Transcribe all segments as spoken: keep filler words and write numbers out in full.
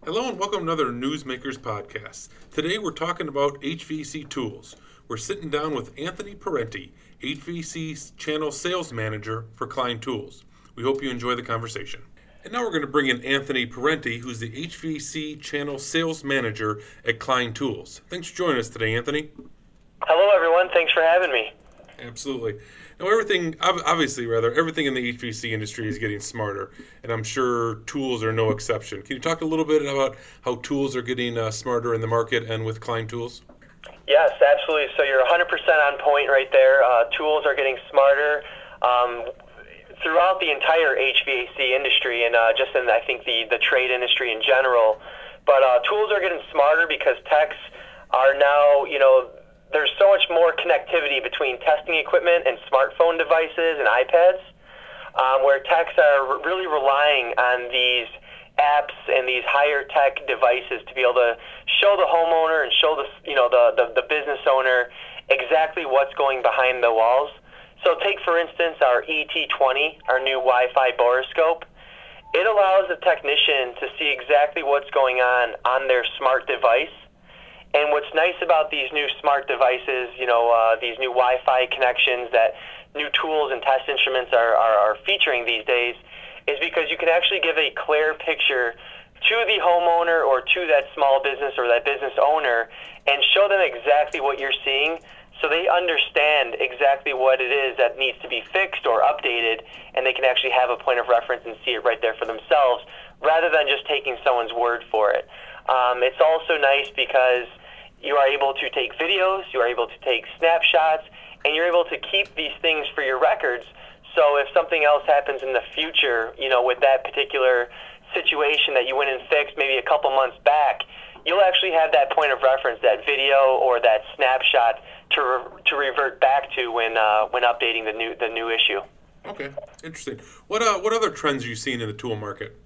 Hello and welcome to another Newsmakers podcast. Today we're talking about H V A C tools. We're sitting down with Anthony Parenti, H V A C's Channel Sales Manager for Klein Tools. We hope you enjoy the conversation. And now we're going to bring in Anthony Parenti, who's the H V A C Channel Sales Manager at Klein Tools. Thanks for joining us today, Anthony. Hello, everyone. Thanks for having me. Absolutely. Now, everything, obviously, rather, everything in the H V A C industry is getting smarter, and I'm sure tools are no exception. Can you talk a little bit about how tools are getting uh, smarter in the market and with Klein Tools? Yes, absolutely. So you're one hundred percent on point right there. Uh, tools are getting smarter um, throughout the entire H V A C industry, and uh, just in, I think, the, the trade industry in general. But uh, tools are getting smarter because techs are now, you know, there's so much more connectivity between testing equipment and smartphone devices and iPads, um, where techs are really relying on these apps and these higher tech devices to be able to show the homeowner and show the you know the, the, the business owner exactly what's going behind the walls. So take, for instance, our E T twenty, our new Wi-Fi borescope. It allows the technician to see exactly what's going on on their smart device. And what's nice about these new smart devices, you know, uh, these new Wi-Fi connections that new tools and test instruments are, are, are featuring these days, is because you can actually give a clear picture to the homeowner or to that small business or that business owner and show them exactly what you're seeing so they understand exactly what it is that needs to be fixed or updated, and they can actually have a point of reference and see it right there for themselves rather than just taking someone's word for it. Um, it's also nice because you are able to take videos, you are able to take snapshots, and you're able to keep these things for your records. So if something else happens in the future, you know, with that particular situation that you went and fixed maybe a couple months back, you'll actually have that point of reference, that video or that snapshot to re- to revert back to when uh, when updating the new the new issue. Okay, interesting. What uh, what other trends are you seeing in the tool market?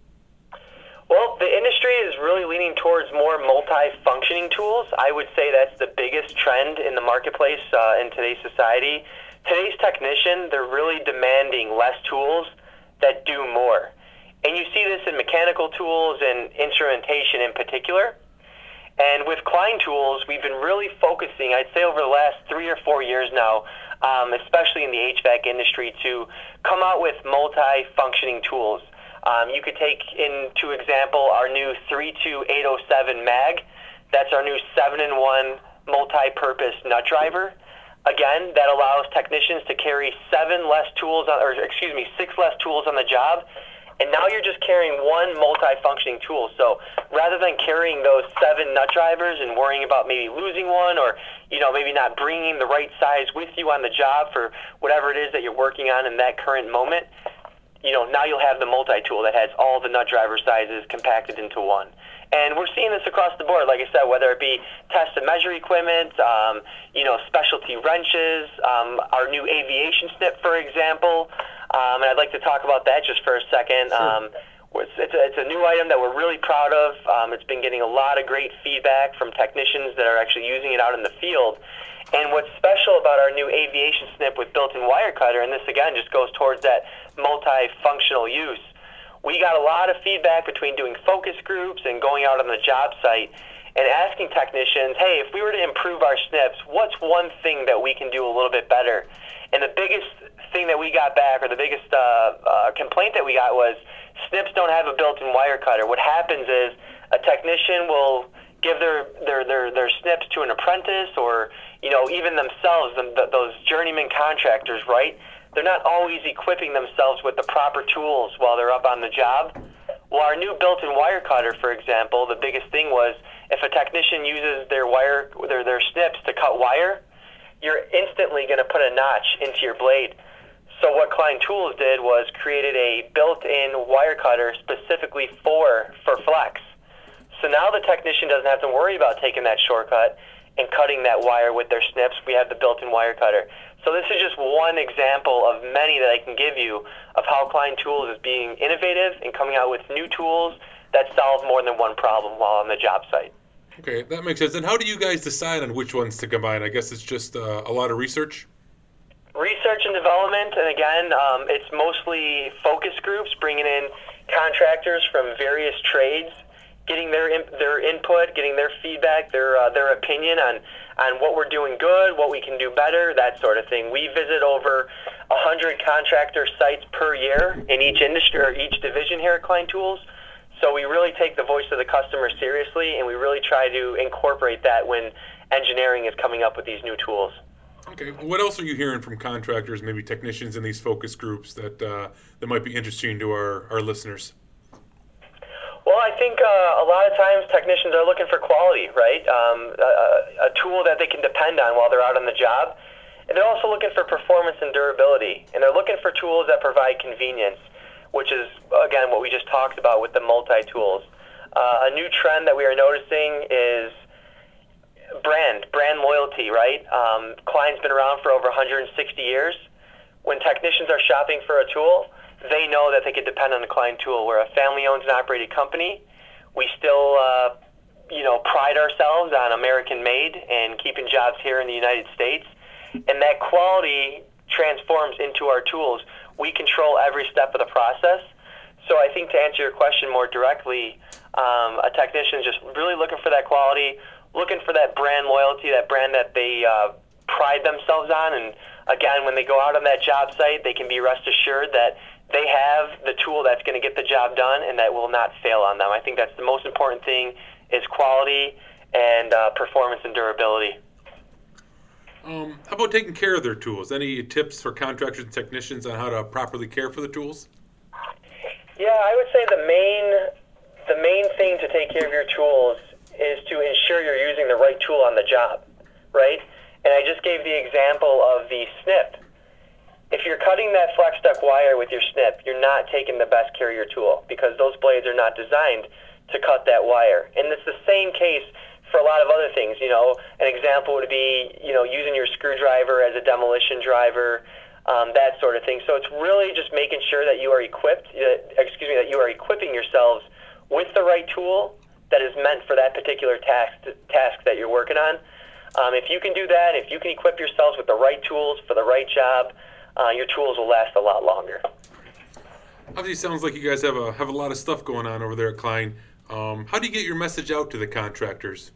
Well, the industry is really leaning towards more multi-functioning tools. I would say that's the biggest trend in the marketplace uh, in today's society. Today's technician, they're really demanding less tools that do more. And you see this in mechanical tools and instrumentation in particular. And with Klein Tools, we've been really focusing, I'd say over the last three or four years now, um, especially in the H V A C industry, to come out with multi-functioning tools. Um, you could take into example our new three two eight oh seven mag. That's our new seven in one multi-purpose nut driver. Again, that allows technicians to carry seven less tools, on, or excuse me, six less tools on the job. And now you're just carrying one multi-functioning tool. So rather than carrying those seven nut drivers and worrying about maybe losing one or, you know, maybe not bringing the right size with you on the job for whatever it is that you're working on in that current moment, you know, now you'll have the multi-tool that has all the nut driver sizes compacted into one. And we're seeing this across the board, like I said, whether it be test and measure equipment, um, you know, specialty wrenches, um, our new aviation snip, for example. Um, and I'd like to talk about that just for a second. Sure. Um, it's, it's, a, it's a new item that we're really proud of. Um, it's been getting a lot of great feedback from technicians that are actually using it out in the field. And what's special about our new aviation snip with built-in wire cutter, and this again just goes towards that multifunctional use, we got a lot of feedback between doing focus groups and going out on the job site and asking technicians, hey, if we were to improve our snips, what's one thing that we can do a little bit better? And the biggest thing that we got back, or the biggest uh, uh, complaint that we got was snips don't have a built-in wire cutter. What happens is a technician will give their, their, their, their snips to an apprentice or, you know, even themselves, the, the, those journeyman contractors, right? They're not always equipping themselves with the proper tools while they're up on the job. Well, our new built-in wire cutter, for example, the biggest thing was if a technician uses their wire, their, their snips to cut wire, you're instantly going to put a notch into your blade. So what Klein Tools did was created a built-in wire cutter specifically for, for flex. So now the technician doesn't have to worry about taking that shortcut and cutting that wire with their snips. We have the built-in wire cutter. So this is just one example of many that I can give you of how Klein Tools is being innovative and coming out with new tools that solve more than one problem while on the job site. Okay, that makes sense. And how do you guys decide on which ones to combine? I guess it's just uh, a lot of research? Research and development, and again, um, it's mostly focus groups, bringing in contractors from various trades getting their in, their input, getting their feedback, their uh, their opinion on, on what we're doing good, what we can do better, that sort of thing. We visit over one hundred contractor sites per year in each industry or each division here at Klein Tools. So we really take the voice of the customer seriously, and we really try to incorporate that when engineering is coming up with these new tools. Okay. What else are you hearing from contractors, maybe technicians in these focus groups that uh, that might be interesting to our, our listeners? Well, I think uh, a lot of times technicians are looking for quality, right? Um, a, a tool that they can depend on while they're out on the job. And they're also looking for performance and durability. And they're looking for tools that provide convenience, which is, again, what we just talked about with the multi-tools. Uh, a new trend that we are noticing is brand, brand loyalty, right? Um, Klein's been around for over one hundred sixty years. When technicians are shopping for a tool, they know that they can depend on the Klein tool. We're a family-owned and operated company. We still, uh, you know, pride ourselves on American-made and keeping jobs here in the United States. And that quality transforms into our tools. We control every step of the process. So I think to answer your question more directly, um, a technician is just really looking for that quality, looking for that brand loyalty, that brand that they uh, pride themselves on. And again, when they go out on that job site, they can be rest assured that they have the tool that's going to get the job done and that will not fail on them. I think that's the most important thing is quality and uh, performance and durability. Um, how about taking care of their tools? Any tips for contractors and technicians on how to properly care for the tools? Yeah, I would say the main the main thing to take care of your tools is to ensure you're using the right tool on the job, right? And I just gave the example of the snip. If you're cutting that flex duct wire with your snip, you're not taking the best care of your tool because those blades are not designed to cut that wire. And it's the same case for a lot of other things. You know, an example would be, you know, using your screwdriver as a demolition driver, um, that sort of thing. So it's really just making sure that you are equipped, uh, excuse me, that you are equipping yourselves with the right tool that is meant for that particular task task that you're working on. Um, if you can do that, if you can equip yourselves with the right tools for the right job, uh, your tools will last a lot longer. Obviously, it sounds like you guys have a have a lot of stuff going on over there at Klein. Um, how do you get your message out to the contractors?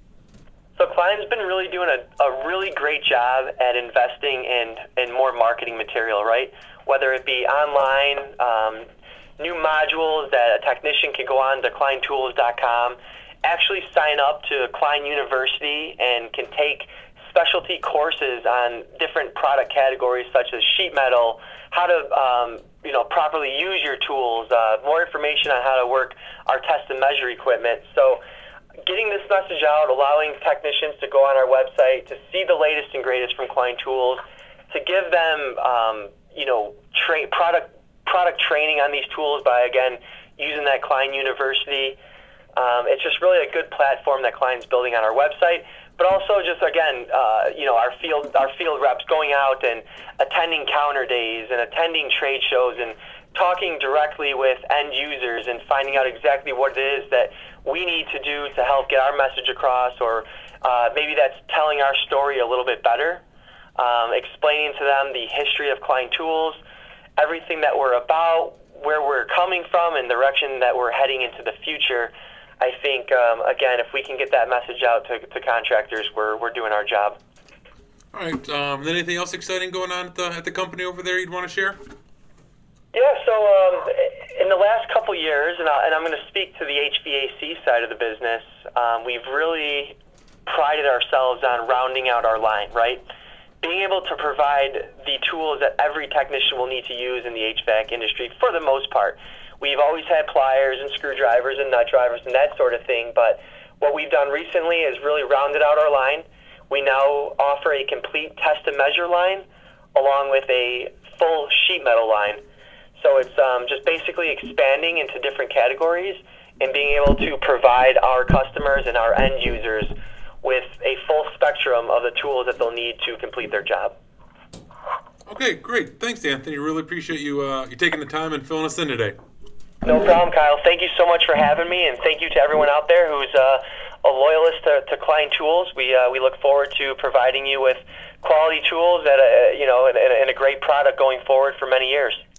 So Klein's been really doing a, a really great job at investing in, in more marketing material, right? Whether it be online, um, new modules that a technician can go on to klein tools dot com, actually sign up to Klein University and can take specialty courses on different product categories such as sheet metal, how to um, you know properly use your tools, uh, more information on how to work our test and measure equipment. So getting this message out, allowing technicians to go on our website to see the latest and greatest from Klein Tools, to give them um, you know tra- product product training on these tools by, again, using that Klein University. Um, it's just really a good platform that Klein's building on our website, but also just, again, uh, you know, our field our field reps going out and attending counter days and attending trade shows and talking directly with end users and finding out exactly what it is that we need to do to help get our message across, or uh, maybe that's telling our story a little bit better, um, explaining to them the history of Klein Tools, everything that we're about, where we're coming from, and the direction that we're heading into the future. I think, um, again, if we can get that message out to, to contractors, we're we're doing our job. All right. Um, anything else exciting going on at the, at the company over there you'd want to share? Yeah, so um, in the last couple years, and, I, and I'm going to speak to the H V A C side of the business, um, we've really prided ourselves on rounding out our line, right? Being able to provide the tools that every technician will need to use in the H V A C industry for the most part. We've always had pliers and screwdrivers and nut drivers and that sort of thing, but what we've done recently is really rounded out our line. We now offer a complete test and measure line along with a full sheet metal line. So it's um, just basically expanding into different categories and being able to provide our customers and our end users with a full spectrum of the tools that they'll need to complete their job. Okay, great. Thanks, Anthony. Really appreciate you uh, you taking the time and filling us in today. No problem, Kyle. Thank you so much for having me, and thank you to everyone out there who's uh, a loyalist to, to Klein Tools. We uh, we look forward to providing you with quality tools at a, you know and, and a great product going forward for many years.